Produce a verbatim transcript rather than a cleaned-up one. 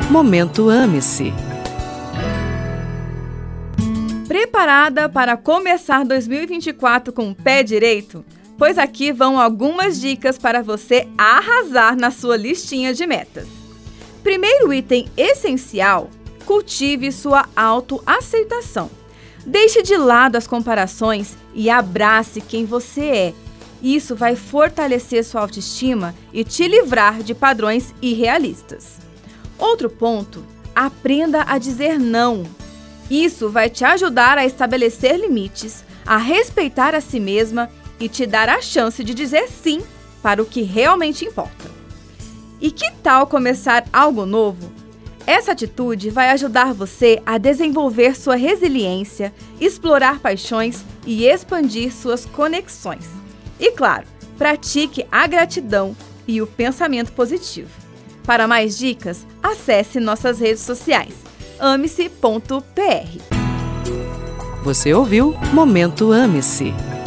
Momento Ame-se. Preparada para começar dois mil e vinte e quatro com o pé direito? Pois aqui vão algumas dicas para você arrasar na sua listinha de metas. Primeiro item essencial: cultive sua autoaceitação. Deixe de lado as comparações e abrace quem você é. Isso vai fortalecer sua autoestima e te livrar de padrões irrealistas. Outro ponto: aprenda a dizer não. Isso vai te ajudar a estabelecer limites, a respeitar a si mesma e te dar a chance de dizer sim para o que realmente importa. E que tal começar algo novo? Essa atitude vai ajudar você a desenvolver sua resiliência, explorar paixões e expandir suas conexões. E claro, pratique a gratidão e o pensamento positivo. Para mais dicas, acesse nossas redes sociais. ame se ponto p r. Você ouviu Momento Ame-se.